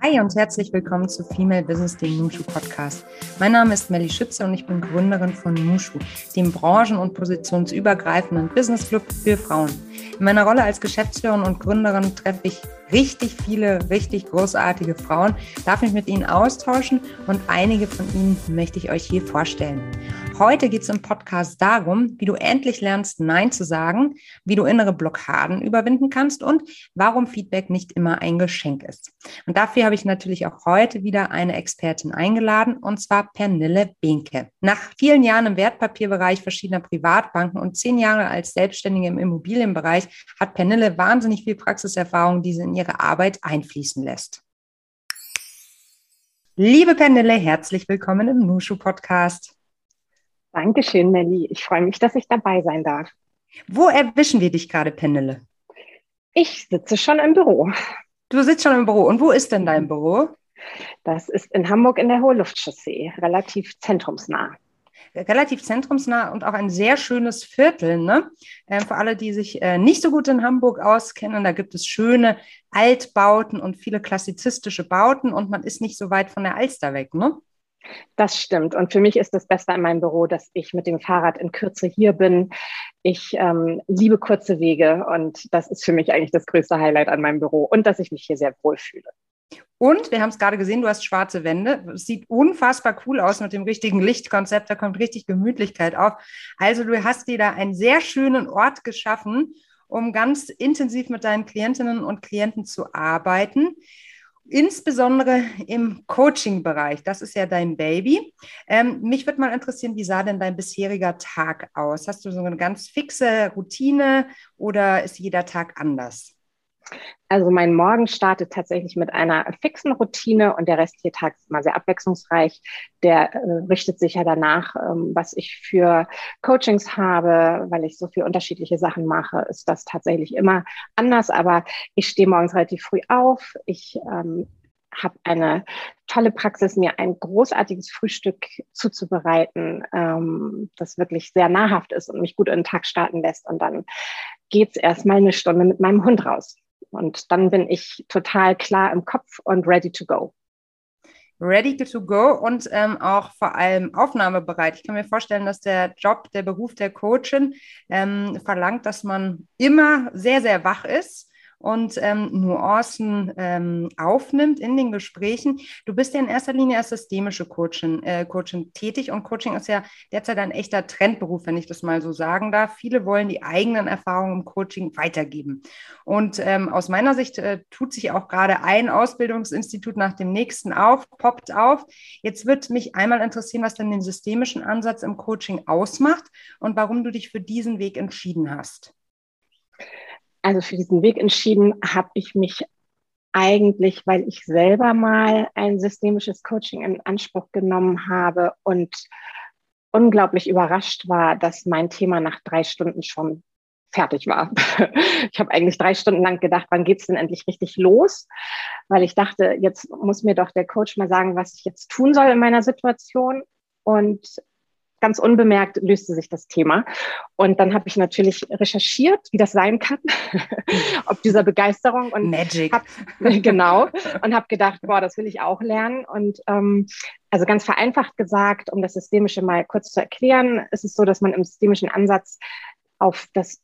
Hi und herzlich willkommen zu Female Business, dem Nushu Podcast. Mein Name ist Melly Schütze und ich bin Gründerin von Nushu, dem branchen- und positionsübergreifenden Business Club für Frauen. In meiner Rolle als Geschäftsführerin und Gründerin treffe ich richtig viele, richtig großartige Frauen, darf mich mit ihnen austauschen und einige von ihnen möchte ich euch hier vorstellen. Heute geht es im Podcast darum, wie du endlich lernst, Nein zu sagen, wie du innere Blockaden überwinden kannst und warum Feedback nicht immer ein Geschenk ist. Und dafür habe ich natürlich auch heute wieder eine Expertin eingeladen, und zwar Pernille Behnke. Nach vielen Jahren im Wertpapierbereich verschiedener Privatbanken und 10 Jahre als Selbstständige im Immobilienbereich hat Pernille wahnsinnig viel Praxiserfahrung, die sie in ihre Arbeit einfließen lässt. Liebe Pernille, herzlich willkommen im Nushu Podcast. Dankeschön, Melly. Ich freue mich, dass ich dabei sein darf. Wo erwischen wir dich gerade, Pernille? Ich sitze schon im Büro. Du sitzt schon im Büro. Und wo ist denn dein Büro? Das ist in Hamburg in der Hohe-Luft-Chaussee, relativ zentrumsnah. Relativ zentrumsnah und auch ein sehr schönes Viertel, ne? Für alle, die sich nicht so gut in Hamburg auskennen, da gibt es schöne Altbauten und viele klassizistische Bauten und man ist nicht so weit von der Alster weg, ne? Das stimmt. Und für mich ist das Beste an meinem Büro, dass ich mit dem Fahrrad in Kürze hier bin. Ich liebe kurze Wege und das ist für mich eigentlich das größte Highlight an meinem Büro und dass ich mich hier sehr wohl fühle. Und wir haben es gerade gesehen, du hast schwarze Wände. Es sieht unfassbar cool aus mit dem richtigen Lichtkonzept. Da kommt richtig Gemütlichkeit auf. Also du hast dir da einen sehr schönen Ort geschaffen, um ganz intensiv mit deinen Klientinnen und Klienten zu arbeiten. Insbesondere im Coaching-Bereich. Das ist ja dein Baby. Mich würde mal interessieren, wie sah denn dein bisheriger Tag aus? Hast du so eine ganz fixe Routine oder ist jeder Tag anders? Also mein Morgen startet tatsächlich mit einer fixen Routine und der restliche Tag ist immer sehr abwechslungsreich. Der richtet sich ja danach, was ich für Coachings habe, weil ich so viele unterschiedliche Sachen mache, ist das tatsächlich immer anders. Aber ich stehe morgens relativ früh auf. Ich habe eine tolle Praxis, mir ein großartiges Frühstück zuzubereiten, das wirklich sehr nahrhaft ist und mich gut in den Tag starten lässt. Und dann geht's erstmal eine Stunde mit meinem Hund raus. Und dann bin ich total klar im Kopf und ready to go. Ready to go und auch vor allem aufnahmebereit. Ich kann mir vorstellen, dass der Job, der Beruf der Coachin verlangt, dass man immer sehr, sehr wach ist und Nuancen aufnimmt in den Gesprächen. Du bist ja in erster Linie als systemische Coachin tätig und Coaching ist ja derzeit ein echter Trendberuf, wenn ich das mal so sagen darf. Viele wollen die eigenen Erfahrungen im Coaching weitergeben. Und aus meiner Sicht tut sich auch gerade ein Ausbildungsinstitut nach dem nächsten poppt auf. Jetzt wird mich einmal interessieren, was denn den systemischen Ansatz im Coaching ausmacht und warum du dich für diesen Weg entschieden hast. Also für diesen Weg entschieden habe ich mich eigentlich, weil ich selber mal ein systemisches Coaching in Anspruch genommen habe und unglaublich überrascht war, dass mein Thema nach 3 Stunden schon fertig war. Ich habe eigentlich 3 Stunden lang gedacht, wann geht's denn endlich richtig los? Weil ich dachte, jetzt muss mir doch der Coach mal sagen, was ich jetzt tun soll in meiner Situation. Und ganz unbemerkt löste sich das Thema. Und dann habe ich natürlich recherchiert, wie das sein kann, ob dieser Begeisterung. Und Magic. Genau. Und habe gedacht, boah, das will ich auch lernen. Und also ganz vereinfacht gesagt, um das Systemische mal kurz zu erklären, ist es so, dass man im systemischen Ansatz auf das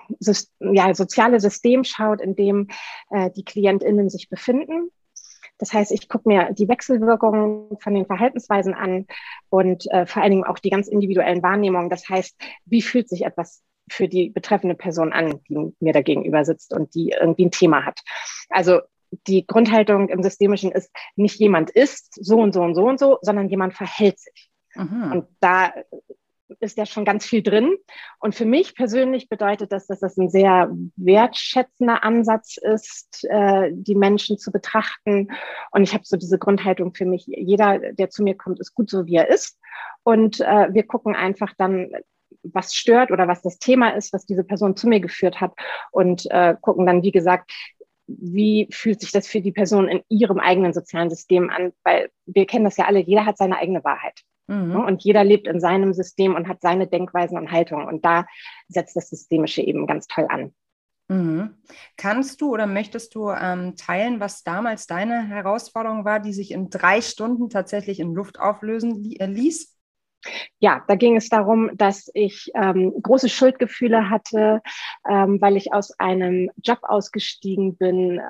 soziale System schaut, in dem die KlientInnen sich befinden. Das heißt, ich gucke mir die Wechselwirkungen von den Verhaltensweisen an und vor allen Dingen auch die ganz individuellen Wahrnehmungen. Das heißt, wie fühlt sich etwas für die betreffende Person an, die mir da gegenüber sitzt und die irgendwie ein Thema hat. Also die Grundhaltung im Systemischen ist, nicht jemand ist so und so und so und so, sondern jemand verhält sich. Mhm. Und da ist ja schon ganz viel drin. Und für mich persönlich bedeutet das, dass das ein sehr wertschätzender Ansatz ist, die Menschen zu betrachten. Und ich habe so diese Grundhaltung für mich, jeder, der zu mir kommt, ist gut so, wie er ist. Und wir gucken einfach dann, was stört oder was das Thema ist, was diese Person zu mir geführt hat und gucken dann, wie gesagt, wie fühlt sich das für die Person in ihrem eigenen sozialen System an? Weil wir kennen das ja alle, jeder hat seine eigene Wahrheit. Mhm. Und jeder lebt in seinem System und hat seine Denkweisen und Haltungen. Und da setzt das Systemische eben ganz toll an. Mhm. Kannst du oder möchtest du teilen, was damals deine Herausforderung war, die sich in 3 Stunden tatsächlich in Luft auflösen ließ? Ja, da ging es darum, dass ich große Schuldgefühle hatte, weil ich aus einem Job ausgestiegen bin,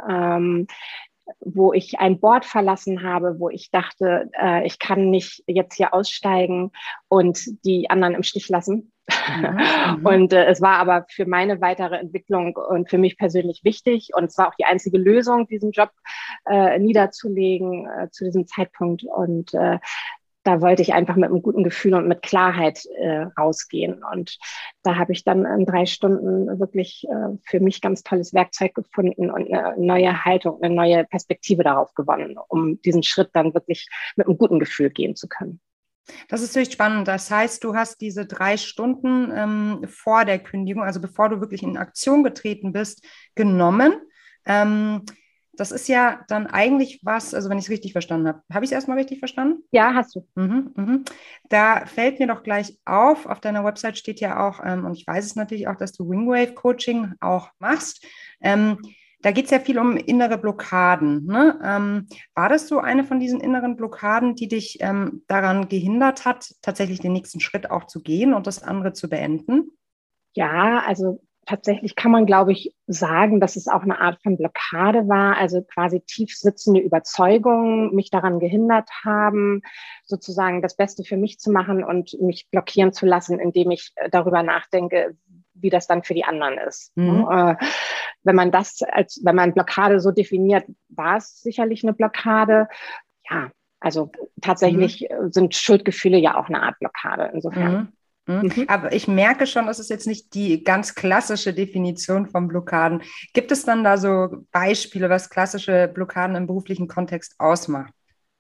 wo ich ein Board verlassen habe, wo ich dachte, ich kann nicht jetzt hier aussteigen und die anderen im Stich lassen. Mhm. Und es war aber für meine weitere Entwicklung und für mich persönlich wichtig. Und es war auch die einzige Lösung, diesen Job niederzulegen zu diesem Zeitpunkt. Und da wollte ich einfach mit einem guten Gefühl und mit Klarheit rausgehen. Und da habe ich dann in 3 Stunden wirklich für mich ganz tolles Werkzeug gefunden und eine neue Haltung, eine neue Perspektive darauf gewonnen, um diesen Schritt dann wirklich mit einem guten Gefühl gehen zu können. Das ist natürlich spannend. Das heißt, du hast diese 3 Stunden vor der Kündigung, also bevor du wirklich in Aktion getreten bist, genommen. Das ist ja dann eigentlich was, also wenn ich es richtig verstanden habe. Habe ich es erstmal richtig verstanden? Ja, hast du. Mhm. Da fällt mir doch gleich auf deiner Website steht ja auch, und ich weiß es natürlich auch, dass du Wingwave Coaching auch machst. Da geht es ja viel um innere Blockaden. Ne? War das so eine von diesen inneren Blockaden, die dich daran gehindert hat, tatsächlich den nächsten Schritt auch zu gehen und das andere zu beenden? Ja, also tatsächlich kann man, glaube ich, sagen, dass es auch eine Art von Blockade war, also quasi tief sitzende Überzeugungen mich daran gehindert haben, sozusagen das Beste für mich zu machen und mich blockieren zu lassen, indem ich darüber nachdenke, wie das dann für die anderen ist. Mhm. Wenn man Blockade so definiert, war es sicherlich eine Blockade. Ja, also Mhm. tatsächlich sind Schuldgefühle ja auch eine Art Blockade insofern. Mhm. Mhm. Mhm. Aber ich merke schon, das ist jetzt nicht die ganz klassische Definition von Blockaden. Gibt es dann da so Beispiele, was klassische Blockaden im beruflichen Kontext ausmacht?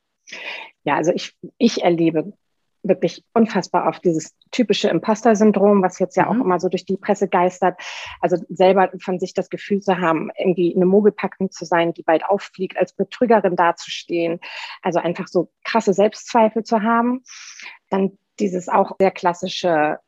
Ja, also ich erlebe wirklich unfassbar oft dieses typische Imposter-Syndrom, was jetzt ja auch Mhm. immer so durch die Presse geistert. Also selber von sich das Gefühl zu haben, irgendwie eine Mogelpackung zu sein, die bald auffliegt, als Betrügerin dazustehen. Also einfach so krasse Selbstzweifel zu haben. Dann dieses auch sehr klassische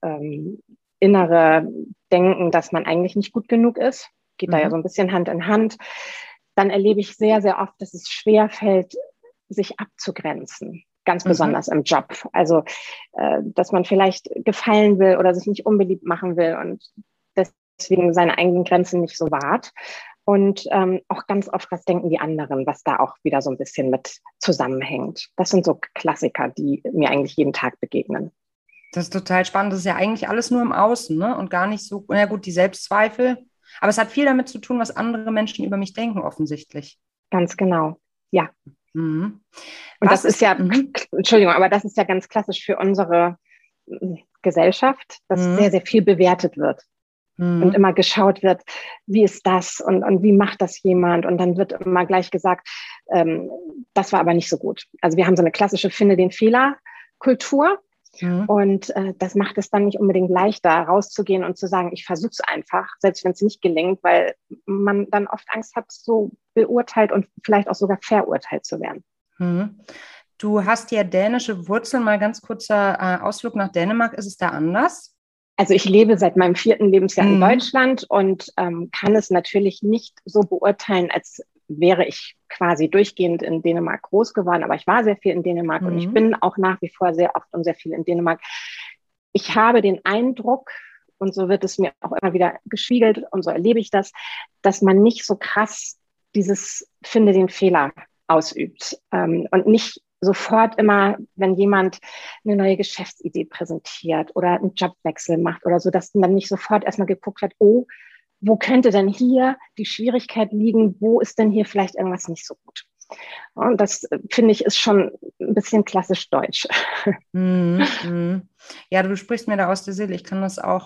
innere Denken, dass man eigentlich nicht gut genug ist. Geht da ja so Mhm. ein bisschen Hand in Hand. Dann erlebe ich sehr, sehr oft, dass es schwer fällt, sich abzugrenzen, ganz Mhm. besonders im Job. Also, dass man vielleicht gefallen will oder sich nicht unbeliebt machen will und deswegen seine eigenen Grenzen nicht so wahrt. Und auch ganz oft, was denken die anderen, was da auch wieder so ein bisschen mit zusammenhängt. Das sind so Klassiker, die mir eigentlich jeden Tag begegnen. Das ist total spannend. Das ist ja eigentlich alles nur im Außen, ne? Und gar nicht so, na gut, die Selbstzweifel. Aber es hat viel damit zu tun, was andere Menschen über mich denken, offensichtlich. Ganz genau. Ja. Mhm. Und Was das ist ist, ja, Entschuldigung, aber das ist ja ganz klassisch für unsere Gesellschaft, dass sehr, mhm. sehr viel bewertet wird. Und Mhm. immer geschaut wird, wie ist das und wie macht das jemand? Und dann wird immer gleich gesagt, ähm, das war aber nicht so gut. Also wir haben so eine klassische Finde den Fehler-Kultur. Mhm. Und das macht es dann nicht unbedingt leichter, rauszugehen und zu sagen, ich versuche es einfach, selbst wenn es nicht gelingt, weil man dann oft Angst hat, so beurteilt und vielleicht auch sogar verurteilt zu werden. Mhm. Du hast ja dänische Wurzeln. Mal ganz kurzer Ausflug nach Dänemark. Ist es da anders? Also ich lebe seit meinem 4. Lebensjahr in Mhm. Deutschland und kann es natürlich nicht so beurteilen, als wäre ich quasi durchgehend in Dänemark groß geworden. Aber ich war sehr viel in Dänemark und ich Mhm. bin auch nach wie vor sehr oft und sehr viel in Dänemark. Ich habe den Eindruck, und so wird es mir auch immer wieder gespiegelt und so erlebe ich das, dass man nicht so krass dieses Finde den Fehler ausübt und nicht sofort immer, wenn jemand eine neue Geschäftsidee präsentiert oder einen Jobwechsel macht oder so, dass dann nicht sofort erstmal geguckt wird, oh, wo könnte denn hier die Schwierigkeit liegen? Wo ist denn hier vielleicht irgendwas nicht so gut? Und das finde ich ist schon ein bisschen klassisch deutsch. Mhm. Mhm. Ja, du sprichst mir da aus der Seele. Ich kann das auch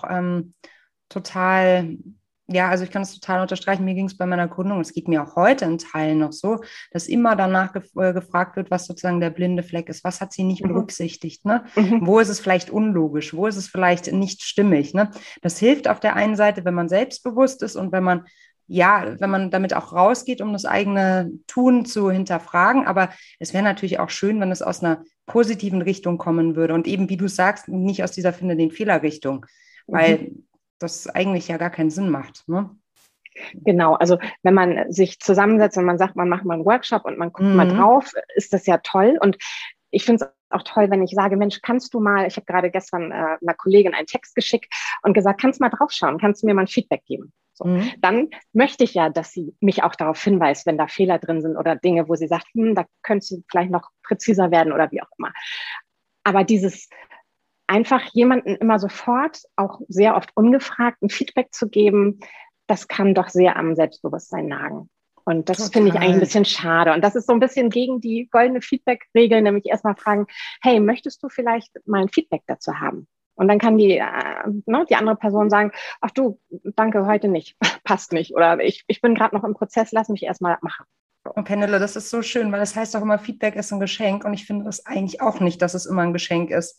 total, ja, also ich kann das total unterstreichen. Mir ging es bei meiner Gründung, es geht mir auch heute in Teilen noch so, dass immer danach gefragt wird, was sozusagen der blinde Fleck ist. Was hat sie nicht Mhm. berücksichtigt, ne? Mhm. Wo ist es vielleicht unlogisch? Wo ist es vielleicht nicht stimmig, ne? Das hilft auf der einen Seite, wenn man selbstbewusst ist und wenn man ja, wenn man damit auch rausgeht, um das eigene Tun zu hinterfragen. Aber es wäre natürlich auch schön, wenn es aus einer positiven Richtung kommen würde und eben, wie du sagst, nicht aus dieser Finde den Fehler Richtung, Mhm. weil das eigentlich ja gar keinen Sinn macht. Ne? Genau, also wenn man sich zusammensetzt und man sagt, man macht mal einen Workshop und man guckt mal drauf, ist das ja toll. Und ich finde es auch toll, wenn ich sage, Mensch, kannst du mal, ich habe gerade gestern einer Kollegin einen Text geschickt und gesagt, kannst du mal draufschauen, kannst du mir mal ein Feedback geben? So. Dann möchte ich ja, dass sie mich auch darauf hinweist, wenn da Fehler drin sind oder Dinge, wo sie sagt, da könntest du vielleicht noch präziser werden oder wie auch immer. Aber dieses einfach jemanden immer sofort, auch sehr oft ungefragt, ein Feedback zu geben, das kann doch sehr am Selbstbewusstsein nagen. Und das finde ich eigentlich ein bisschen schade. Und das ist so ein bisschen gegen die goldene Feedback-Regel, nämlich erstmal fragen, hey, möchtest du vielleicht mal ein Feedback dazu haben? Und dann kann die andere Person sagen, ach du, danke, heute nicht, passt nicht. Oder ich bin gerade noch im Prozess, lass mich erstmal machen. Und Pernille, das ist so schön, weil das heißt auch immer, Feedback ist ein Geschenk. Und ich finde das eigentlich auch nicht, dass es immer ein Geschenk ist.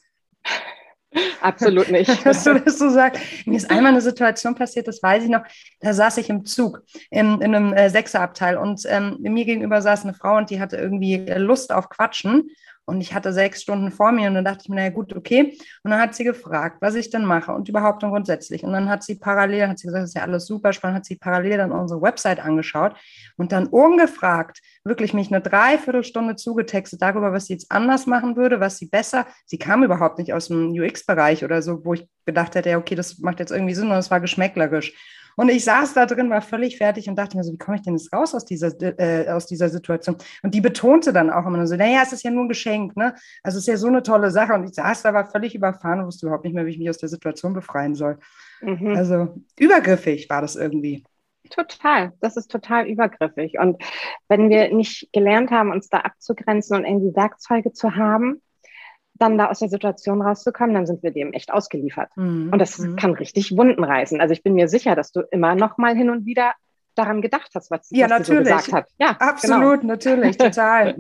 Absolut nicht. Dass du das so sagst. Mir ist einmal eine Situation passiert, das weiß ich noch, da saß ich im Zug in einem Sechserabteil und mir gegenüber saß eine Frau und die hatte irgendwie Lust auf Quatschen und ich hatte 6 Stunden vor mir und dann dachte ich mir, naja gut, okay. Und dann hat sie gefragt, was ich denn mache und überhaupt und grundsätzlich. Und dann hat sie gesagt, das ist ja alles super spannend, hat sie parallel dann unsere Website angeschaut und dann ungefragt wirklich mich eine Dreiviertelstunde zugetextet darüber, was sie jetzt anders machen würde, was sie besser. Sie kam überhaupt nicht aus dem UX-Bereich oder so, wo ich gedacht hätte, ja, okay, das macht jetzt irgendwie Sinn und es war geschmäcklerisch. Und ich saß da drin, war völlig fertig und dachte mir so, wie komme ich denn jetzt raus aus dieser Situation? Und die betonte dann auch immer so, naja, es ist ja nur ein Geschenk, ne? Also es ist ja so eine tolle Sache. Und ich saß da, war völlig überfahren und wusste überhaupt nicht mehr, wie ich mich aus der Situation befreien soll. Also übergriffig war das irgendwie. Total, das ist total übergriffig. Und wenn wir nicht gelernt haben, uns da abzugrenzen und irgendwie Werkzeuge zu haben, dann da aus der Situation rauszukommen, dann sind wir dem echt ausgeliefert. Und das kann richtig Wunden reißen. Also ich bin mir sicher, dass du immer noch mal hin und wieder daran gedacht hast, was sie so gesagt hat. Ja, absolut, genau. Natürlich, total.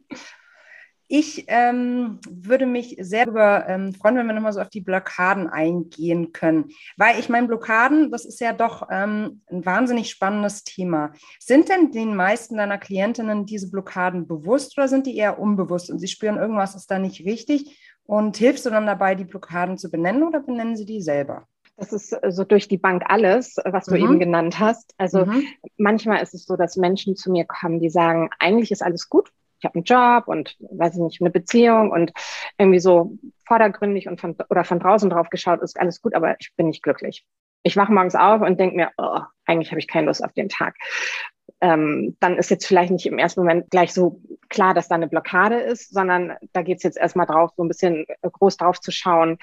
Ich würde mich sehr darüber freuen, wenn wir nochmal so auf die Blockaden eingehen können. Weil ich meine, Blockaden, das ist ja doch ein wahnsinnig spannendes Thema. Sind denn den meisten deiner Klientinnen diese Blockaden bewusst oder sind die eher unbewusst und sie spüren, irgendwas ist da nicht richtig? Und hilfst du dann dabei, die Blockaden zu benennen oder benennen sie die selber? Das ist so durch die Bank alles, was du eben genannt hast. Also manchmal ist es so, dass Menschen zu mir kommen, die sagen, eigentlich ist alles gut. Ich habe einen Job und, weiß ich nicht, eine Beziehung und irgendwie so vordergründig und von draußen drauf geschaut, ist alles gut, aber ich bin nicht glücklich. Ich wache morgens auf und denke mir, oh, eigentlich habe ich keine Lust auf den Tag. Dann ist jetzt vielleicht nicht im ersten Moment gleich so klar, dass da eine Blockade ist, sondern da geht es jetzt erstmal drauf, so ein bisschen groß drauf zu schauen,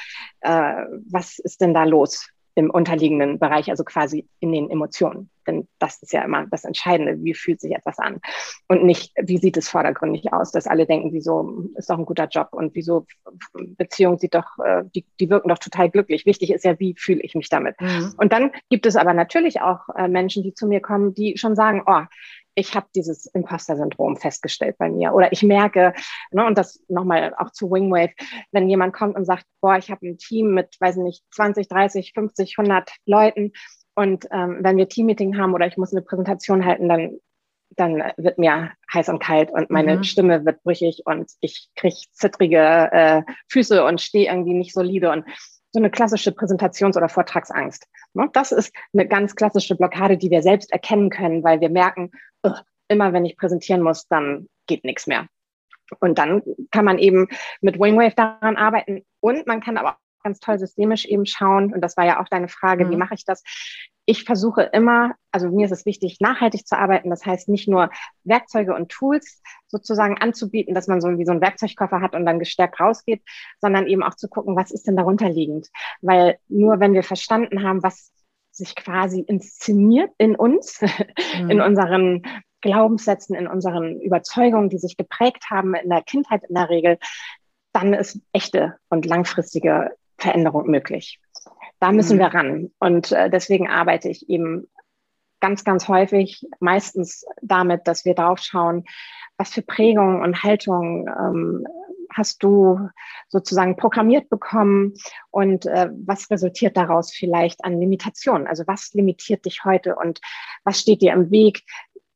was ist denn da los im unterliegenden Bereich, also quasi in den Emotionen. Denn das ist ja immer das Entscheidende, wie fühlt sich etwas an und nicht, wie sieht es vordergründig aus, dass alle denken, wieso ist doch ein guter Job und wieso Beziehung sieht doch, die wirken doch total glücklich. Wichtig ist ja, wie fühle ich mich damit. Und dann gibt es aber natürlich auch Menschen, die zu mir kommen, die schon sagen, oh, ich habe dieses Imposter-Syndrom festgestellt bei mir. Oder ich merke, ne, und das nochmal auch zu Wingwave, wenn jemand kommt und sagt, boah, ich habe ein Team mit, weiß nicht, 20, 30, 50, 100 Leuten und wenn wir Teammeeting haben oder ich muss eine Präsentation halten, dann wird mir heiß und kalt und meine Stimme wird brüchig und ich kriege zittrige Füße und stehe irgendwie nicht solide und so eine klassische Präsentations- oder Vortragsangst. Das ist eine ganz klassische Blockade, die wir selbst erkennen können, weil wir merken, immer wenn ich präsentieren muss, dann geht nichts mehr. Und dann kann man eben mit Wingwave daran arbeiten und man kann aber auch ganz toll systemisch eben schauen, und das war ja auch deine Frage, wie mache ich das? Ich versuche immer, also mir ist es wichtig, nachhaltig zu arbeiten. Das heißt, nicht nur Werkzeuge und Tools sozusagen anzubieten, dass man so wie so einen Werkzeugkoffer hat und dann gestärkt rausgeht, sondern eben auch zu gucken, was ist denn darunter liegend? Weil nur wenn wir verstanden haben, was sich quasi inszeniert in uns, in unseren Glaubenssätzen, in unseren Überzeugungen, die sich geprägt haben in der Kindheit in der Regel, dann ist echte und langfristige Veränderung möglich. Da müssen wir ran. Und deswegen arbeite ich eben ganz, ganz häufig meistens damit, dass wir drauf schauen, was für Prägungen und Haltungen hast du sozusagen programmiert bekommen und was resultiert daraus vielleicht an Limitationen? Also was limitiert dich heute und was steht dir im Weg,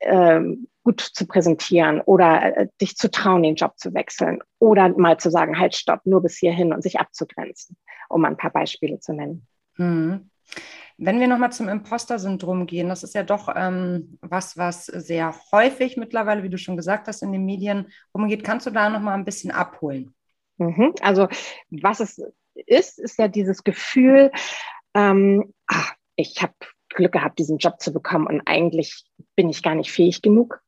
gut zu präsentieren oder dich zu trauen, den Job zu wechseln oder mal zu sagen, halt, stopp, nur bis hierhin und sich abzugrenzen, um ein paar Beispiele zu nennen. Wenn wir nochmal zum Imposter-Syndrom gehen, das ist ja doch was sehr häufig mittlerweile, wie du schon gesagt hast, in den Medien rumgeht. Kannst du da nochmal ein bisschen abholen? Also was es ist ja dieses Gefühl, ich habe Glück gehabt, diesen Job zu bekommen und eigentlich bin ich gar nicht fähig genug.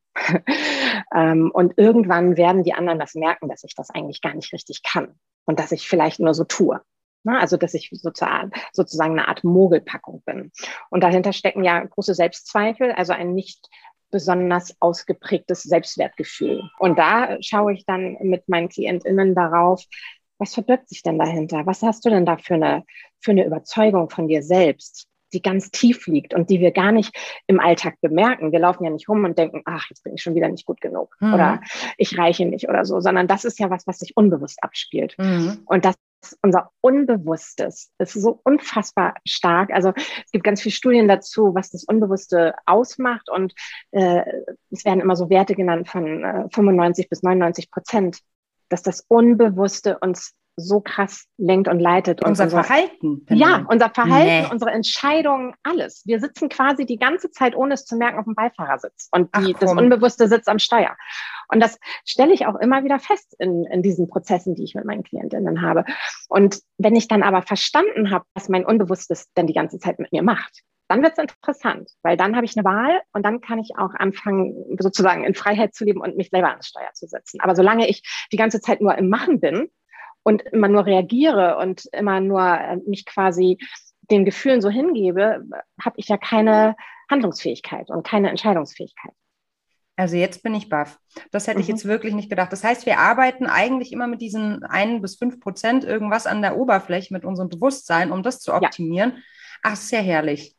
Und irgendwann werden die anderen das merken, dass ich das eigentlich gar nicht richtig kann und dass ich vielleicht nur so tue. Also dass ich sozusagen eine Art Mogelpackung bin. Und dahinter stecken ja große Selbstzweifel, also ein nicht besonders ausgeprägtes Selbstwertgefühl. Und da schaue ich dann mit meinen KlientInnen darauf, was verbirgt sich denn dahinter? Was hast du denn da für eine Überzeugung von dir selbst, die ganz tief liegt und die wir gar nicht im Alltag bemerken? Wir laufen ja nicht rum und denken, ach, jetzt bin ich schon wieder nicht gut genug oder ich reiche nicht oder so, sondern das ist ja was sich unbewusst abspielt. Und das unser Unbewusstes ist so unfassbar stark. Also es gibt ganz viele Studien dazu, was das Unbewusste ausmacht und es werden immer so Werte genannt von 95-99%, dass das Unbewusste uns so krass lenkt und leitet. Und unser Verhalten. Ja, unser Verhalten, unsere Entscheidungen, alles. Wir sitzen quasi die ganze Zeit, ohne es zu merken, auf dem Beifahrersitz und das Unbewusste sitzt am Steuer. Und das stelle ich auch immer wieder fest in diesen Prozessen, die ich mit meinen Klientinnen habe. Und wenn ich dann aber verstanden habe, was mein Unbewusstes denn die ganze Zeit mit mir macht, dann wird es interessant, weil dann habe ich eine Wahl und dann kann ich auch anfangen, sozusagen in Freiheit zu leben und mich selber ans Steuer zu setzen. Aber solange ich die ganze Zeit nur im Machen bin und immer nur reagiere und immer nur mich quasi den Gefühlen so hingebe, habe ich ja keine Handlungsfähigkeit und keine Entscheidungsfähigkeit. Also jetzt bin ich baff. Das hätte ich jetzt wirklich nicht gedacht. Das heißt, wir arbeiten eigentlich immer mit diesen 1-5% irgendwas an der Oberfläche mit unserem Bewusstsein, um das zu optimieren. Ja. Ach, ist ja herrlich.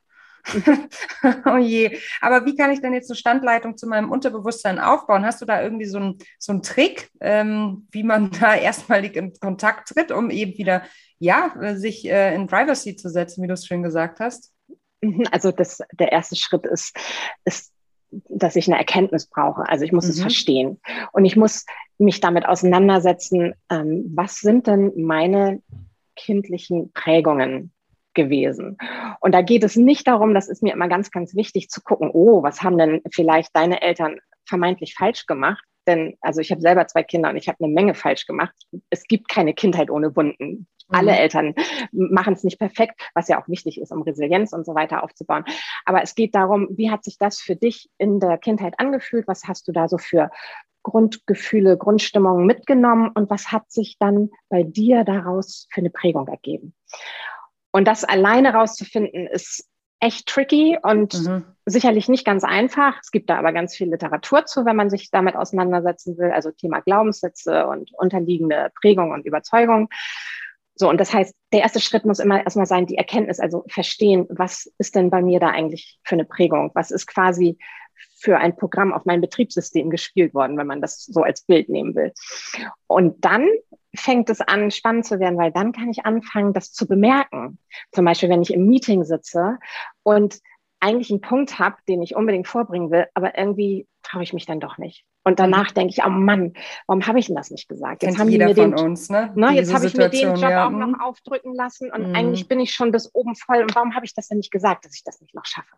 Oh je. Aber wie kann ich denn jetzt eine Standleitung zu meinem Unterbewusstsein aufbauen? Hast du da irgendwie so einen Trick, wie man da erstmalig in Kontakt tritt, um eben wieder, sich in Driver's Seat zu setzen, wie du es schön gesagt hast? Also der erste Schritt ist, dass ich eine Erkenntnis brauche. Also ich muss es verstehen. Und ich muss mich damit auseinandersetzen, was sind denn meine kindlichen Prägungen gewesen? Und da geht es nicht darum, das ist mir immer ganz, ganz wichtig zu gucken, was haben denn vielleicht deine Eltern vermeintlich falsch gemacht? Denn, also ich habe selber 2 Kinder und ich habe eine Menge falsch gemacht. Es gibt keine Kindheit ohne Wunden. Alle Eltern machen es nicht perfekt, was ja auch wichtig ist, um Resilienz und so weiter aufzubauen. Aber es geht darum, wie hat sich das für dich in der Kindheit angefühlt? Was hast du da so für Grundgefühle, Grundstimmungen mitgenommen? Und was hat sich dann bei dir daraus für eine Prägung ergeben? Und das alleine rauszufinden, ist echt tricky und sicherlich nicht ganz einfach. Es gibt da aber ganz viel Literatur zu, wenn man sich damit auseinandersetzen will. Also Thema Glaubenssätze und unterliegende Prägung und Überzeugung. So, und das heißt, der erste Schritt muss immer erstmal sein, die Erkenntnis, also verstehen, was ist denn bei mir da eigentlich für eine Prägung? Was ist quasi für ein Programm auf mein Betriebssystem gespielt worden, wenn man das so als Bild nehmen will. Und dann fängt es an, spannend zu werden, weil dann kann ich anfangen, das zu bemerken. Zum Beispiel, wenn ich im Meeting sitze und eigentlich einen Punkt habe, den ich unbedingt vorbringen will, aber irgendwie traue ich mich dann doch nicht. Und danach denke ich, oh Mann, warum habe ich denn das nicht gesagt? Jetzt haben jeder von uns, ne? Jetzt habe ich mir den Job auch noch aufdrücken lassen und eigentlich bin ich schon bis oben voll. Und warum habe ich das denn nicht gesagt, dass ich das nicht noch schaffe?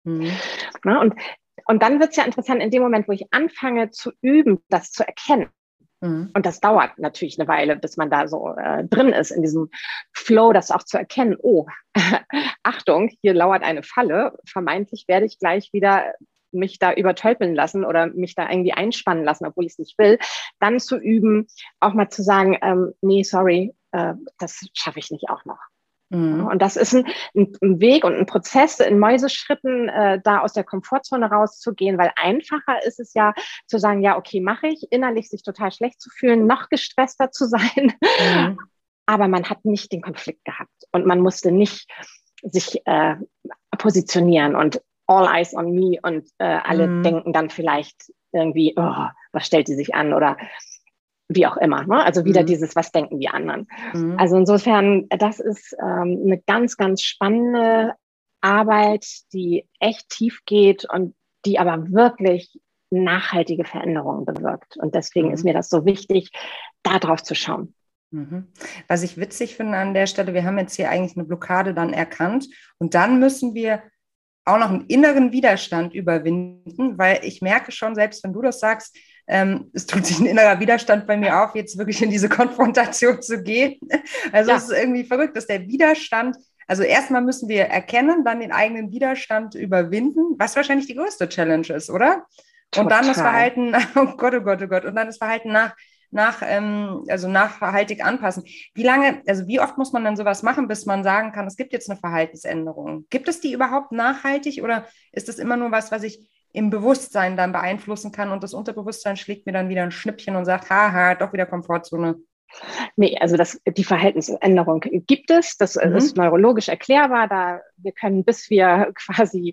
Und dann wird es ja interessant, in dem Moment, wo ich anfange zu üben, das zu erkennen. Und das dauert natürlich eine Weile, bis man da so drin ist, in diesem Flow, das auch zu erkennen. Oh, Achtung, hier lauert eine Falle. Vermeintlich werde ich gleich wieder mich da übertölpeln lassen oder mich da irgendwie einspannen lassen, obwohl ich es nicht will. Dann zu üben, auch mal zu sagen, nee, sorry, das schaffe ich nicht auch noch. Und das ist ein Weg und ein Prozess in Mäuseschritten, da aus der Komfortzone rauszugehen, weil einfacher ist es ja zu sagen, ja, okay, mache ich, innerlich sich total schlecht zu fühlen, noch gestresster zu sein, aber man hat nicht den Konflikt gehabt und man musste nicht sich positionieren und all eyes on me und alle denken dann vielleicht irgendwie, oh, was stellt die sich an oder wie auch immer, ne? Also wieder dieses, was denken die anderen. Also insofern, das ist eine ganz, ganz spannende Arbeit, die echt tief geht und die aber wirklich nachhaltige Veränderungen bewirkt. Und deswegen ist mir das so wichtig, da drauf zu schauen. Mhm. Was ich witzig finde an der Stelle, wir haben jetzt hier eigentlich eine Blockade dann erkannt und dann müssen wir auch noch einen inneren Widerstand überwinden, weil ich merke schon, selbst wenn du das sagst, es tut sich ein innerer Widerstand bei mir auf, jetzt wirklich in diese Konfrontation zu gehen. Also es Ja, ist irgendwie verrückt, dass der Widerstand, also erstmal müssen wir erkennen, dann den eigenen Widerstand überwinden, was wahrscheinlich die größte Challenge ist, oder? Und dann das total. Verhalten, oh Gott, oh Gott, oh Gott, und dann das Verhalten also nachhaltig anpassen. Wie lange, also wie oft muss man denn sowas machen, bis man sagen kann, es gibt jetzt eine Verhaltensänderung? Gibt es die überhaupt nachhaltig oder ist das immer nur was, was ich im Bewusstsein dann beeinflussen kann und das Unterbewusstsein schlägt mir dann wieder ein Schnippchen und sagt, haha, doch wieder Komfortzone. Nee, also die Verhaltensänderung gibt es. Das ist Mhm. neurologisch erklärbar. Wir können, bis wir quasi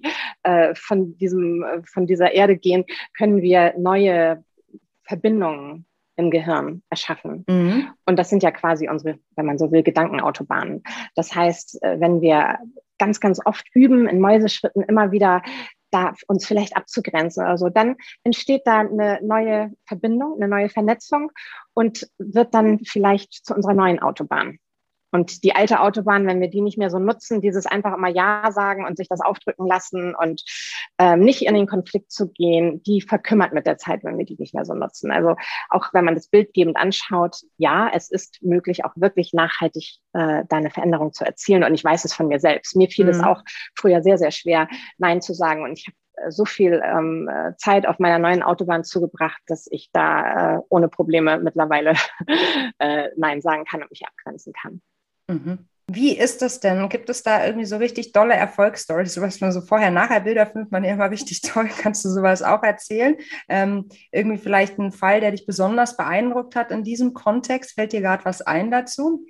von dieser Erde gehen, können wir neue Verbindungen im Gehirn erschaffen. Mhm. Und das sind ja quasi unsere, wenn man so will, Gedankenautobahnen. Das heißt, wenn wir ganz, ganz oft üben, in Mäuseschritten immer wieder da uns vielleicht abzugrenzen oder so, dann entsteht da eine neue Verbindung, eine neue Vernetzung und wird dann vielleicht zu unserer neuen Autobahn. Und die alte Autobahn, wenn wir die nicht mehr so nutzen, dieses einfach immer Ja sagen und sich das aufdrücken lassen und nicht in den Konflikt zu gehen, die verkümmert mit der Zeit, wenn wir die nicht mehr so nutzen. Also auch wenn man das bildgebend anschaut, ja, es ist möglich, auch wirklich nachhaltig da eine Veränderung zu erzielen. Und ich weiß es von mir selbst. Mir fiel es Mhm. auch früher sehr, sehr schwer, Nein zu sagen. Und ich habe so viel Zeit auf meiner neuen Autobahn zugebracht, dass ich da ohne Probleme mittlerweile Nein sagen kann und mich abgrenzen kann. Mhm. Wie ist das denn? Gibt es da irgendwie so richtig dolle Erfolgsstories? Sowas von so Vorher-Nachher-Bilder findet man ja immer richtig toll. Kannst du sowas auch erzählen? Irgendwie vielleicht ein Fall, der dich besonders beeindruckt hat in diesem Kontext? Fällt dir gerade was ein dazu?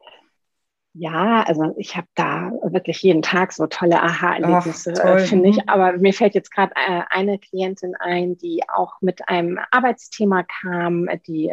Ja, also ich habe da wirklich jeden Tag so tolle Ach, Aha-Erlebnisse, toll. finde ich. Mhm. Aber mir fällt jetzt gerade eine Klientin ein, die auch mit einem Arbeitsthema kam, die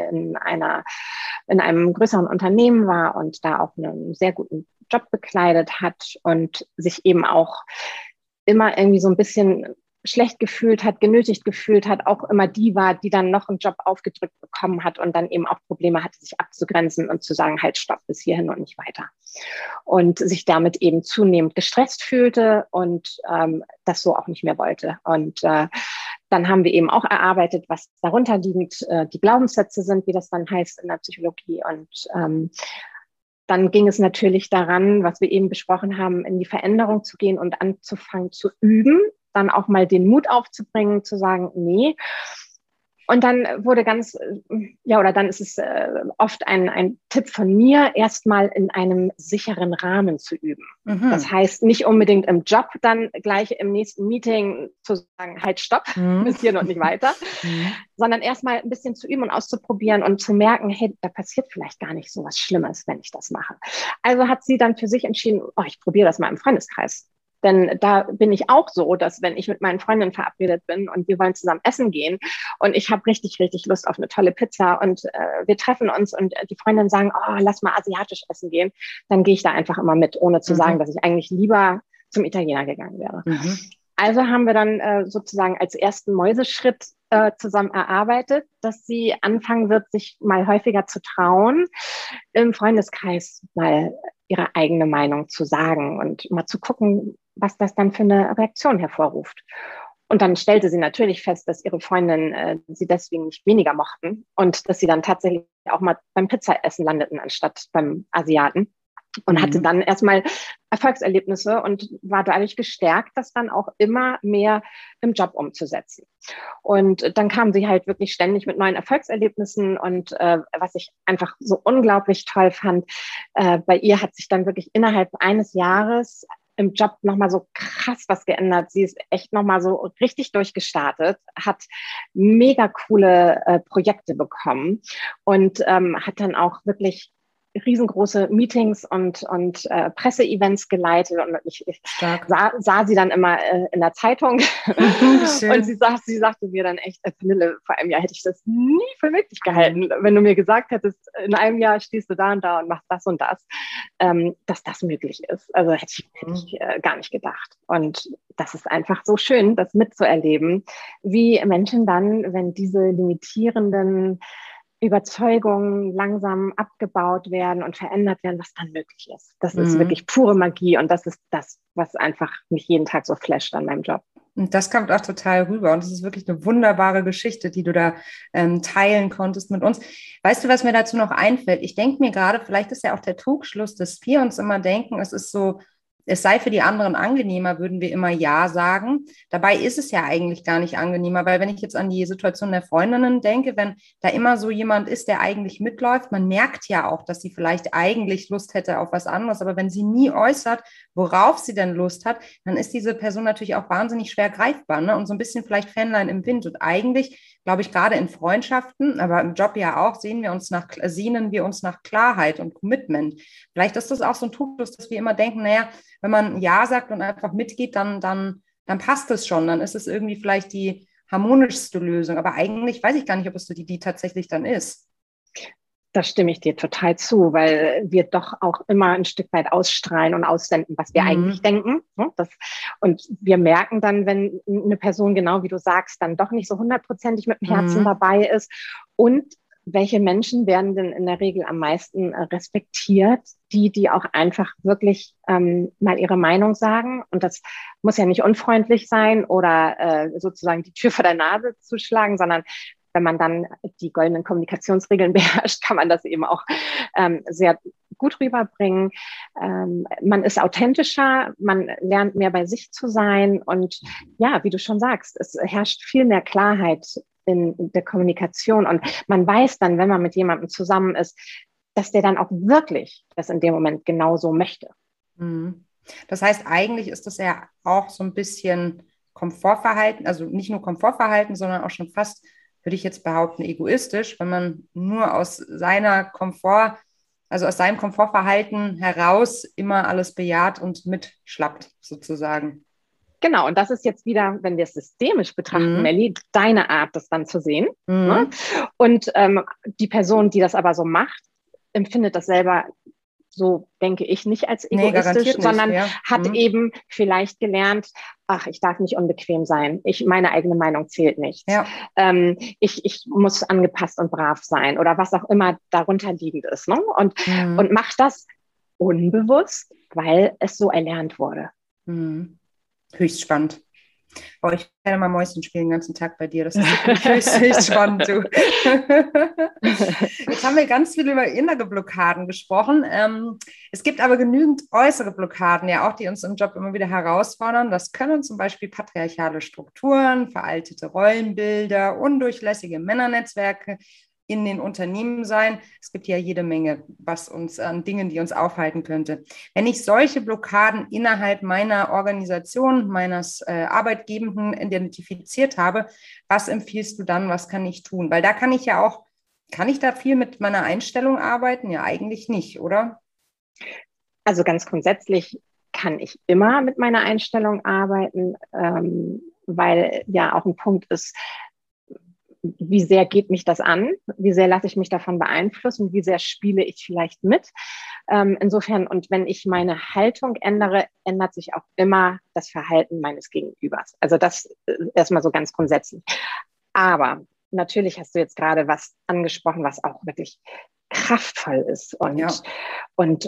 in einem größeren Unternehmen war und da auch einen sehr guten Job bekleidet hat und sich eben auch immer irgendwie so ein bisschen schlecht gefühlt hat, genötigt gefühlt hat, auch immer die war, die dann noch einen Job aufgedrückt bekommen hat und dann eben auch Probleme hatte, sich abzugrenzen und zu sagen, halt, stopp, bis hierhin und nicht weiter. Und sich damit eben zunehmend gestresst fühlte und das so auch nicht mehr wollte. Und dann haben wir eben auch erarbeitet, was darunter liegend die Glaubenssätze sind, wie das dann heißt in der Psychologie. Und dann ging es natürlich daran, was wir eben besprochen haben, in die Veränderung zu gehen und anzufangen zu üben, dann auch mal den Mut aufzubringen, zu sagen, nee. Und dann wurde dann ist es oft ein Tipp von mir, erstmal in einem sicheren Rahmen zu üben. Das Mhm. heißt, nicht unbedingt im Job dann gleich im nächsten Meeting zu sagen, halt, stopp, Mhm. bis hier und nicht weiter, Mhm. sondern erstmal ein bisschen zu üben und auszuprobieren und zu merken, hey, da passiert vielleicht gar nicht so was Schlimmes, wenn ich das mache. Also hat sie dann für sich entschieden, oh, ich probiere das mal im Freundeskreis. Denn da bin ich auch so, dass wenn ich mit meinen Freundinnen verabredet bin und wir wollen zusammen essen gehen und ich habe richtig, richtig Lust auf eine tolle Pizza und wir treffen uns und die Freundinnen sagen, oh, lass mal asiatisch essen gehen, dann gehe ich da einfach immer mit, ohne zu sagen, Mhm. dass ich eigentlich lieber zum Italiener gegangen wäre. Mhm. Also haben wir dann sozusagen als ersten Mäuseschritt zusammen erarbeitet, dass sie anfangen wird, sich mal häufiger zu trauen, im Freundeskreis mal ihre eigene Meinung zu sagen und mal zu gucken, was das dann für eine Reaktion hervorruft. Und dann stellte sie natürlich fest, dass ihre Freundinnen sie deswegen nicht weniger mochten und dass sie dann tatsächlich auch mal beim Pizzaessen landeten, anstatt beim Asiaten. Und hatte Mhm. dann erstmal Erfolgserlebnisse und war dadurch gestärkt, das dann auch immer mehr im Job umzusetzen. Und dann kam sie halt wirklich ständig mit neuen Erfolgserlebnissen und was ich einfach so unglaublich toll fand, bei ihr hat sich dann wirklich innerhalb eines Jahres im Job nochmal so krass was geändert. Sie ist echt nochmal so richtig durchgestartet, hat mega coole Projekte bekommen und hat dann auch wirklich riesengroße Meetings und Presseevents geleitet und ich Stark. sah sie dann immer in der Zeitung Wie und schön. sie sagte mir dann echt, Pernille, vor einem Jahr hätte ich das nie für möglich Mhm. gehalten, wenn du mir gesagt hättest, in einem Jahr stehst du da und da und machst das und das, dass das möglich ist. Also hätte Mhm. ich gar nicht gedacht. Und das ist einfach so schön, das mitzuerleben, wie Menschen dann, wenn diese limitierenden Überzeugungen langsam abgebaut werden und verändert werden, was dann möglich ist. Das ist wirklich pure Magie und das ist das, was einfach mich jeden Tag so flasht an meinem Job. Und das kommt auch total rüber. Und es ist wirklich eine wunderbare Geschichte, die du da teilen konntest mit uns. Weißt du, was mir dazu noch einfällt? Ich denke mir gerade, vielleicht ist ja auch der Trugschluss, dass wir uns immer denken, es ist so, es sei für die anderen angenehmer, würden wir immer Ja sagen. Dabei ist es ja eigentlich gar nicht angenehmer, weil wenn ich jetzt an die Situation der Freundinnen denke, wenn da immer so jemand ist, der eigentlich mitläuft, man merkt ja auch, dass sie vielleicht eigentlich Lust hätte auf was anderes, aber wenn sie nie äußert, worauf sie denn Lust hat, dann ist diese Person natürlich auch wahnsinnig schwer greifbar, ne? Und so ein bisschen vielleicht Fähnlein im Wind. Und eigentlich, glaube ich, gerade in Freundschaften, aber im Job ja auch, sehnen wir uns nach Klarheit und Commitment. Vielleicht ist das auch so ein Trugschluss, dass wir immer denken, naja, wenn man Ja sagt und einfach mitgeht, dann passt es schon. Dann ist es irgendwie vielleicht die harmonischste Lösung. Aber eigentlich weiß ich gar nicht, ob es so die tatsächlich dann ist. Da stimme ich dir total zu, weil wir doch auch immer ein Stück weit ausstrahlen und aussenden, was wir eigentlich denken. Und wir merken dann, wenn eine Person, genau wie du sagst, dann doch nicht so 100%ig mit dem Herzen dabei ist. Und welche Menschen werden denn in der Regel am meisten respektiert? Die auch einfach wirklich mal ihre Meinung sagen. Und das muss ja nicht unfreundlich sein oder sozusagen die Tür vor der Nase zuschlagen, sondern wenn man dann die goldenen Kommunikationsregeln beherrscht, kann man das eben auch sehr gut rüberbringen. Man ist authentischer, man lernt mehr bei sich zu sein und ja, wie du schon sagst, es herrscht viel mehr Klarheit in der Kommunikation und man weiß dann, wenn man mit jemandem zusammen ist, dass der dann auch wirklich das in dem Moment genauso möchte. Das heißt, eigentlich ist das ja auch so ein bisschen Komfortverhalten, also nicht nur Komfortverhalten, sondern auch schon fast, würde ich jetzt behaupten, egoistisch, wenn man nur aus seinem Komfortverhalten heraus immer alles bejaht und mitschlappt, sozusagen. Genau, und das ist jetzt wieder, wenn wir es systemisch betrachten, Melli, deine Art, das dann zu sehen. Ne? Und die Person, die das aber so macht, empfindet das selber, so denke ich, nicht als egoistisch, sondern hat eben vielleicht gelernt, ach, ich darf nicht unbequem sein. Meine eigene Meinung zählt nicht. Ja. Ich muss angepasst und brav sein oder was auch immer darunter liegend ist. Ne? Und macht das unbewusst, weil es so erlernt wurde. Höchst spannend. Oh, ich werde mal Mäuschen spielen den ganzen Tag bei dir. Das ist höchst spannend, du. Jetzt haben wir ganz viel über innere Blockaden gesprochen. Es gibt aber genügend äußere Blockaden, ja auch, die uns im Job immer wieder herausfordern. Das können zum Beispiel patriarchale Strukturen, veraltete Rollenbilder, undurchlässige Männernetzwerke in den Unternehmen sein. Es gibt ja jede Menge, was uns an Dingen, die uns aufhalten könnte. Wenn ich solche Blockaden innerhalb meiner Organisation, meines Arbeitgebenden identifiziert habe, was empfiehlst du dann, was kann ich tun? Weil da kann ich da viel mit meiner Einstellung arbeiten? Ja, eigentlich nicht, oder? Also ganz grundsätzlich kann ich immer mit meiner Einstellung arbeiten, weil ja auch ein Punkt ist, wie sehr geht mich das an? Wie sehr lasse ich mich davon beeinflussen? Wie sehr spiele ich vielleicht mit? Insofern, und wenn ich meine Haltung ändere, ändert sich auch immer das Verhalten meines Gegenübers. Also das erstmal so ganz grundsätzlich. Aber natürlich hast du jetzt gerade was angesprochen, was auch wirklich kraftvoll ist und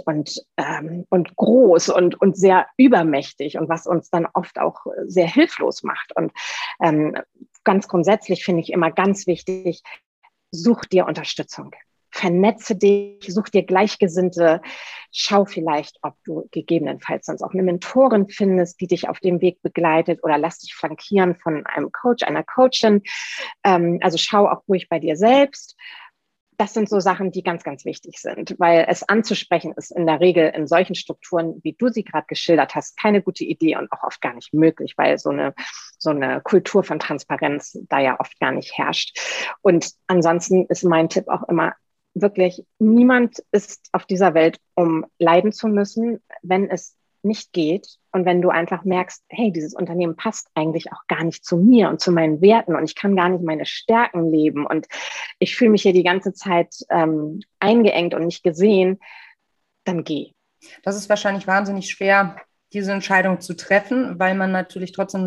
groß und sehr übermächtig und was uns dann oft auch sehr hilflos macht. Und ganz grundsätzlich finde ich immer ganz wichtig, such dir Unterstützung. Vernetze dich, such dir Gleichgesinnte, schau vielleicht, ob du gegebenenfalls sonst auch eine Mentorin findest, die dich auf dem Weg begleitet oder lass dich flankieren von einem Coach, einer Coachin. Also schau auch ruhig bei dir selbst. Das sind so Sachen, die ganz, ganz wichtig sind, weil es anzusprechen ist in der Regel in solchen Strukturen, wie du sie gerade geschildert hast, keine gute Idee und auch oft gar nicht möglich, weil so eine Kultur von Transparenz da ja oft gar nicht herrscht. Und ansonsten ist mein Tipp auch immer wirklich, niemand ist auf dieser Welt, um leiden zu müssen, wenn es nicht geht. Und wenn du einfach merkst, hey, dieses Unternehmen passt eigentlich auch gar nicht zu mir und zu meinen Werten und ich kann gar nicht meine Stärken leben und ich fühle mich hier die ganze Zeit eingeengt und nicht gesehen, dann geh. Das ist wahrscheinlich wahnsinnig schwer, diese Entscheidung zu treffen, weil man natürlich trotzdem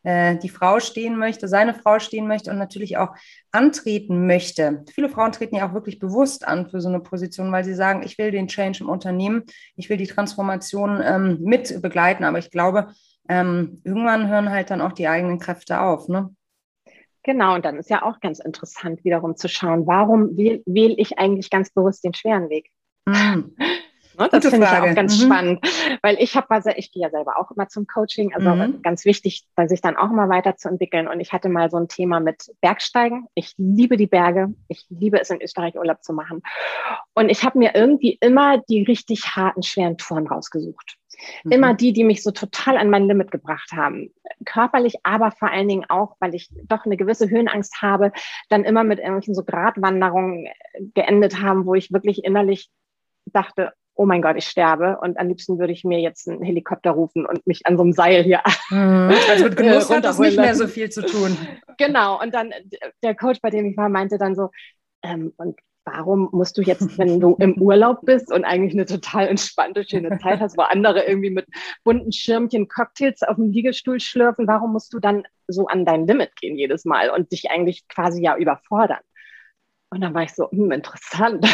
die Frau stehen möchte, seine Frau stehen möchte und natürlich auch antreten möchte. Viele Frauen treten ja auch wirklich bewusst an für so eine Position, weil sie sagen, ich will den Change im Unternehmen, ich will die Transformation mit begleiten, aber ich glaube, irgendwann hören halt dann auch die eigenen Kräfte auf, ne? Genau, und dann ist ja auch ganz interessant, wiederum zu schauen, warum wähle ich eigentlich ganz bewusst den schweren Weg? Mhm. Ne, das finde ich ja auch ganz spannend, weil ich gehe ja selber auch immer zum Coaching, also ganz wichtig, sich dann auch immer weiterzuentwickeln. Und ich hatte mal so ein Thema mit Bergsteigen. Ich liebe die Berge. Ich liebe es, in Österreich Urlaub zu machen. Und ich habe mir irgendwie immer die richtig harten, schweren Touren rausgesucht. Immer die mich so total an mein Limit gebracht haben. Körperlich, aber vor allen Dingen auch, weil ich doch eine gewisse Höhenangst habe, dann immer mit irgendwelchen so Gratwanderungen geendet haben, wo ich wirklich innerlich dachte, oh mein Gott, ich sterbe und am liebsten würde ich mir jetzt einen Helikopter rufen und mich an so einem Seil hier also mit Genuss hat das nicht mehr so viel zu tun. Genau, und dann der Coach, bei dem ich war, meinte dann so, und warum musst du jetzt, wenn du im Urlaub bist und eigentlich eine total entspannte, schöne Zeit hast, wo andere irgendwie mit bunten Schirmchen Cocktails auf dem Liegestuhl schlürfen, warum musst du dann so an dein Limit gehen jedes Mal und dich eigentlich quasi ja überfordern? Und dann war ich so, interessant.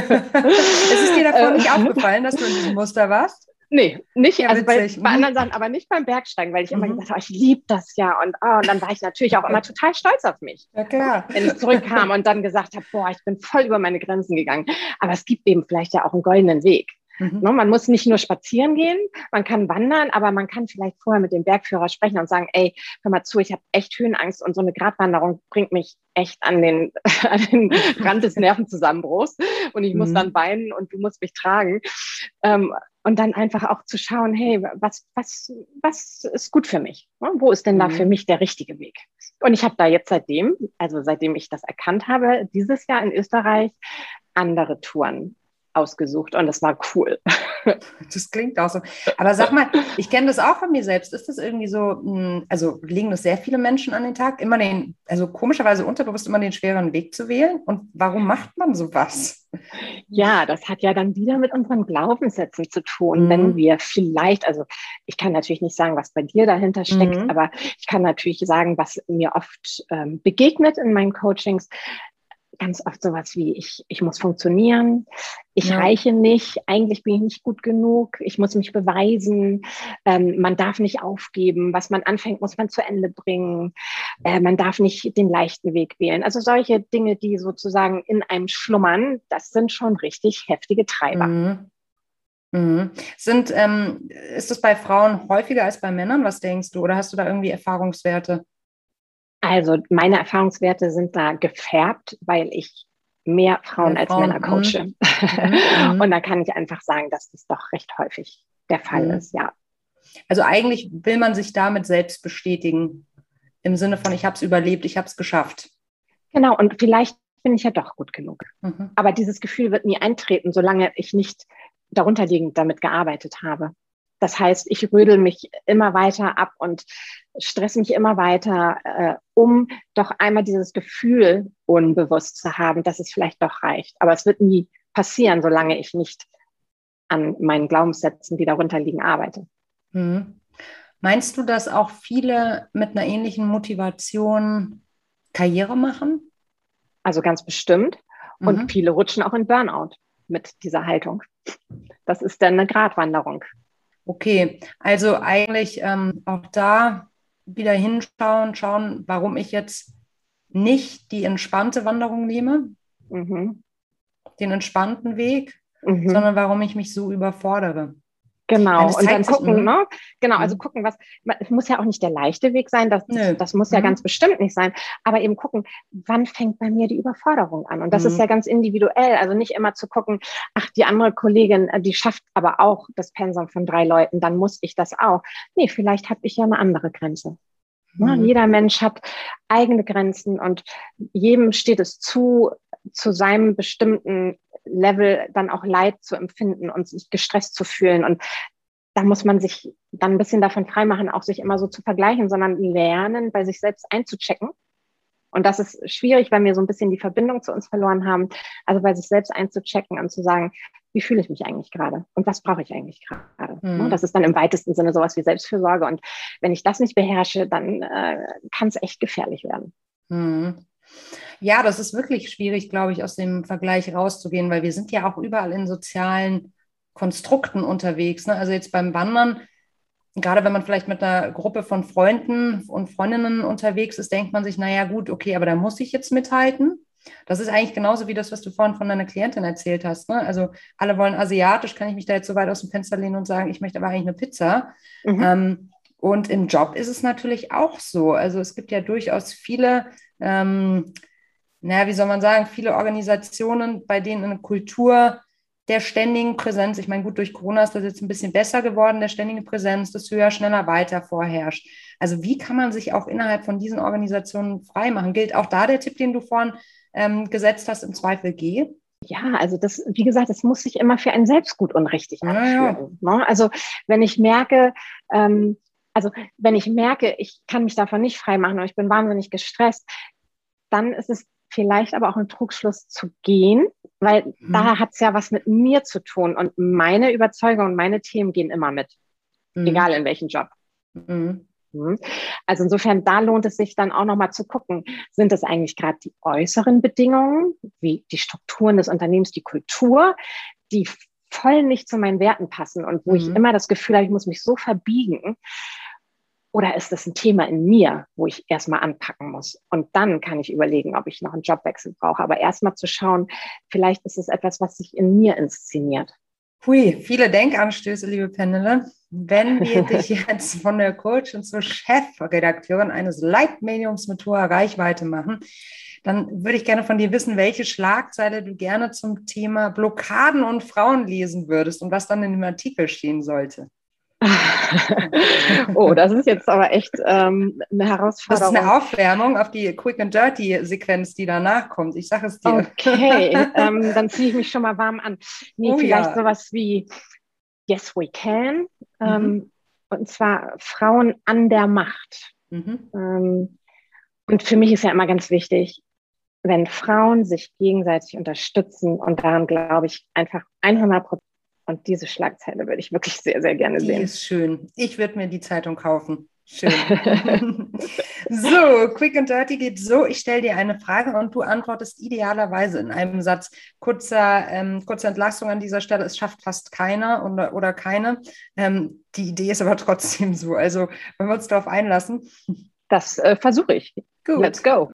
Es ist dir davor nicht aufgefallen, dass du in diesem Muster warst? Nee, nicht. Ja, also bei anderen Sachen, aber nicht beim Bergsteigen, weil ich immer gesagt habe, ich liebe das ja. Und dann war ich natürlich auch immer total stolz auf mich. Ja, klar. Wenn ich zurückkam und dann gesagt habe, boah, ich bin voll über meine Grenzen gegangen. Aber es gibt eben vielleicht ja auch einen goldenen Weg. Man muss nicht nur spazieren gehen, man kann wandern, aber man kann vielleicht vorher mit dem Bergführer sprechen und sagen, ey, hör mal zu, ich habe echt Höhenangst und so eine Gratwanderung bringt mich echt an den Rand des Nervenzusammenbruchs und ich muss dann weinen und du musst mich tragen. Und dann einfach auch zu schauen, hey, was ist gut für mich? Wo ist denn da für mich der richtige Weg? Und ich habe da jetzt seitdem ich das erkannt habe, dieses Jahr in Österreich andere Touren ausgesucht und das war cool. Das klingt auch so. Aber sag mal, ich kenne das auch von mir selbst. Ist das irgendwie so, also legen das sehr viele Menschen an den Tag, also komischerweise unterbewusst immer den schweren Weg zu wählen? Und warum macht man sowas? Ja, das hat ja dann wieder mit unseren Glaubenssätzen zu tun, wenn wir vielleicht, also ich kann natürlich nicht sagen, was bei dir dahinter steckt, aber ich kann natürlich sagen, was mir oft begegnet in meinen Coachings, ganz oft sowas wie, ich muss funktionieren, ich reiche nicht, eigentlich bin ich nicht gut genug, ich muss mich beweisen, man darf nicht aufgeben, was man anfängt, muss man zu Ende bringen, man darf nicht den leichten Weg wählen. Also solche Dinge, die sozusagen in einem schlummern, das sind schon richtig heftige Treiber. Ist das bei Frauen häufiger als bei Männern? Was denkst du? Oder hast du da irgendwie Erfahrungswerte? Also meine Erfahrungswerte sind da gefärbt, weil ich mehr Frauen als Männer coache. Und da kann ich einfach sagen, dass das doch recht häufig der Fall ist, ja. Also eigentlich will man sich damit selbst bestätigen, im Sinne von, ich habe es überlebt, ich habe es geschafft. Genau, und vielleicht bin ich ja doch gut genug. Aber dieses Gefühl wird nie eintreten, solange ich nicht darunterliegend damit gearbeitet habe. Das heißt, ich rödel mich immer weiter ab und stress mich immer weiter, um doch einmal dieses Gefühl unbewusst zu haben, dass es vielleicht doch reicht. Aber es wird nie passieren, solange ich nicht an meinen Glaubenssätzen, die darunter liegen, arbeite. Meinst du, dass auch viele mit einer ähnlichen Motivation Karriere machen? Also ganz bestimmt. Und viele rutschen auch in Burnout mit dieser Haltung. Das ist dann eine Gratwanderung. Okay, also eigentlich auch da wieder schauen, warum ich jetzt nicht die entspannte Wanderung nehme, den entspannten Weg, sondern warum ich mich so überfordere. Genau, und dann gucken, ne? Genau, also gucken, es muss ja auch nicht der leichte Weg sein, das muss ja ganz bestimmt nicht sein, aber eben gucken, wann fängt bei mir die Überforderung an? Und das ist ja ganz individuell, also nicht immer zu gucken, ach, die andere Kollegin, die schafft aber auch das Pensum von 3 Leuten, dann muss ich das auch. Nee, vielleicht habe ich ja eine andere Grenze. Jeder Mensch hat eigene Grenzen und jedem steht es zu seinem bestimmten Level dann auch Leid zu empfinden und sich gestresst zu fühlen. Und da muss man sich dann ein bisschen davon freimachen, auch sich immer so zu vergleichen, sondern lernen, bei sich selbst einzuchecken. Und das ist schwierig, weil wir so ein bisschen die Verbindung zu uns verloren haben. Also bei sich selbst einzuchecken und zu sagen, wie fühle ich mich eigentlich gerade und was brauche ich eigentlich gerade. Mhm. Das ist dann im weitesten Sinne sowas wie Selbstfürsorge. Und wenn ich das nicht beherrsche, dann kann es echt gefährlich werden. Mhm. Ja, das ist wirklich schwierig, glaube ich, aus dem Vergleich rauszugehen, weil wir sind ja auch überall in sozialen Konstrukten unterwegs. Ne? Also jetzt beim Wandern, gerade wenn man vielleicht mit einer Gruppe von Freunden und Freundinnen unterwegs ist, denkt man sich, naja, gut, okay, aber da muss ich jetzt mithalten. Das ist eigentlich genauso wie das, was du vorhin von deiner Klientin erzählt hast. Ne? Also alle wollen asiatisch, kann ich mich da jetzt so weit aus dem Fenster lehnen und sagen, ich möchte aber eigentlich eine Pizza. Mhm. Und im Job ist es natürlich auch so. Also es gibt ja durchaus viele, naja, wie soll man sagen, viele Organisationen, bei denen eine Kultur der ständigen Präsenz, ich meine, gut, durch Corona ist das jetzt ein bisschen besser geworden, der ständige Präsenz, das höher, schneller, weiter vorherrscht. Also wie kann man sich auch innerhalb von diesen Organisationen freimachen? Gilt auch da der Tipp, den du vorhin gesetzt hast, im Zweifel geh? Ja, also das, wie gesagt, das muss sich immer für einen selbst gut und richtig Naja. anfühlen. Ne? Also wenn ich merke, wenn ich merke, ich kann mich davon nicht freimachen und ich bin wahnsinnig gestresst, dann ist es vielleicht aber auch ein Trugschluss zu gehen, weil da hat es ja was mit mir zu tun und meine Überzeugung und meine Themen gehen immer mit, egal in welchem Job. Mhm. Also insofern, da lohnt es sich dann auch nochmal zu gucken, sind es eigentlich gerade die äußeren Bedingungen, wie die Strukturen des Unternehmens, die Kultur, die voll nicht zu meinen Werten passen und wo ich immer das Gefühl habe, ich muss mich so verbiegen. Oder ist das ein Thema in mir, wo ich erstmal anpacken muss? Und dann kann ich überlegen, ob ich noch einen Jobwechsel brauche. Aber erstmal zu schauen, vielleicht ist es etwas, was sich in mir inszeniert. Hui, viele Denkanstöße, liebe Penele. Wenn wir dich jetzt von der Coachin zur Chefredakteurin eines Leitmediums mit hoher Reichweite machen, dann würde ich gerne von dir wissen, welche Schlagzeile du gerne zum Thema Blockaden und Frauen lesen würdest und was dann in dem Artikel stehen sollte. Oh, das ist jetzt aber echt eine Herausforderung. Das ist eine Aufwärmung auf die Quick and Dirty Sequenz, die danach kommt. Ich sage es dir. Okay, dann ziehe ich mich schon mal warm an. Nee, vielleicht sowas wie Yes, we can. Und zwar Frauen an der Macht. Und für mich ist ja immer ganz wichtig, wenn Frauen sich gegenseitig unterstützen, und daran glaube ich einfach 100%. Und diese Schlagzeile würde ich wirklich sehr, sehr gerne sehen. Die ist schön. Ich würde mir die Zeitung kaufen. Schön. So, Quick and Dirty geht so. Ich stelle dir eine Frage und du antwortest idealerweise in einem Satz. Kurze Entlastung an dieser Stelle. Es schafft fast keiner oder keine. Die Idee ist aber trotzdem so. Also, wenn wir uns darauf einlassen. Das versuche ich. Gut. Let's go.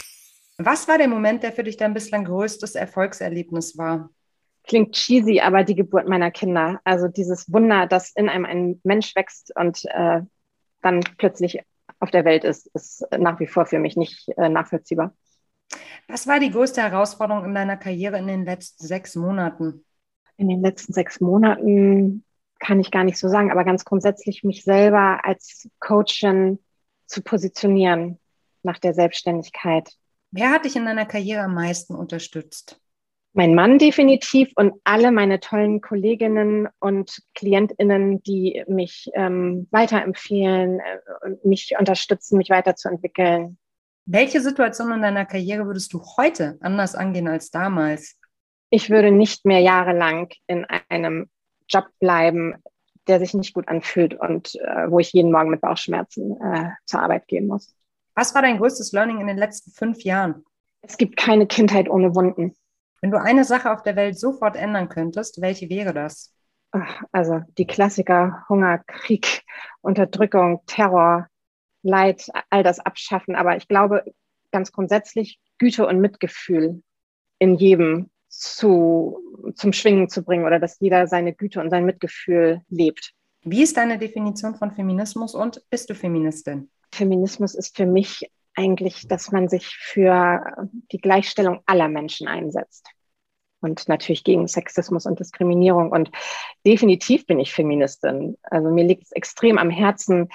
Was war der Moment, der für dich dein bislang größtes Erfolgserlebnis war? Klingt cheesy, aber die Geburt meiner Kinder. Also dieses Wunder, dass in einem ein Mensch wächst und dann plötzlich auf der Welt ist nach wie vor für mich nicht nachvollziehbar. Was war die größte Herausforderung in deiner Karriere in den letzten 6 Monaten? In den letzten 6 Monaten kann ich gar nicht so sagen, aber ganz grundsätzlich mich selber als Coachin zu positionieren nach der Selbstständigkeit. Wer hat dich in deiner Karriere am meisten unterstützt? Mein Mann definitiv und alle meine tollen Kolleginnen und KlientInnen, die mich weiterempfehlen und mich unterstützen, mich weiterzuentwickeln. Welche Situation in deiner Karriere würdest du heute anders angehen als damals? Ich würde nicht mehr jahrelang in einem Job bleiben, der sich nicht gut anfühlt und wo ich jeden Morgen mit Bauchschmerzen zur Arbeit gehen muss. Was war dein größtes Learning in den letzten 5 Jahren? Es gibt keine Kindheit ohne Wunden. Wenn du eine Sache auf der Welt sofort ändern könntest, welche wäre das? Also die Klassiker: Hunger, Krieg, Unterdrückung, Terror, Leid, all das abschaffen. Aber ich glaube ganz grundsätzlich Güte und Mitgefühl in jedem zum Schwingen zu bringen oder dass jeder seine Güte und sein Mitgefühl lebt. Wie ist deine Definition von Feminismus und bist du Feministin? Feminismus ist für mich eigentlich, dass man sich für die Gleichstellung aller Menschen einsetzt. Und natürlich gegen Sexismus und Diskriminierung. Und definitiv bin ich Feministin. Also mir liegt es extrem am Herzen,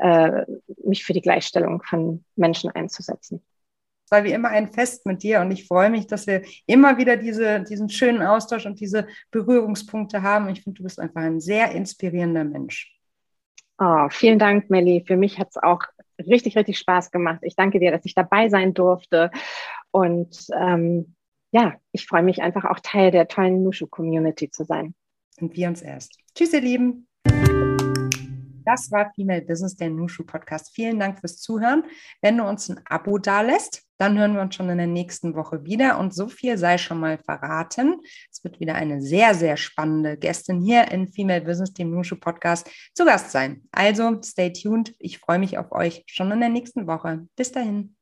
mich für die Gleichstellung von Menschen einzusetzen. Es war wie immer ein Fest mit dir und ich freue mich, dass wir immer wieder diesen schönen Austausch und diese Berührungspunkte haben. Ich finde, du bist einfach ein sehr inspirierender Mensch. Oh, vielen Dank, Melli. Für mich hat es auch richtig, richtig Spaß gemacht. Ich danke dir, dass ich dabei sein durfte. Und ja, ich freue mich einfach auch Teil der tollen Nushu-Community zu sein. Und wir uns erst. Tschüss, ihr Lieben. Das war Female Business, der Nushu Podcast. Vielen Dank fürs Zuhören. Wenn du uns ein Abo dalässt, dann hören wir uns schon in der nächsten Woche wieder. Und so viel sei schon mal verraten. Es wird wieder eine sehr, sehr spannende Gästin hier in Female Business, dem Nushu Podcast, zu Gast sein. Also stay tuned. Ich freue mich auf euch schon in der nächsten Woche. Bis dahin.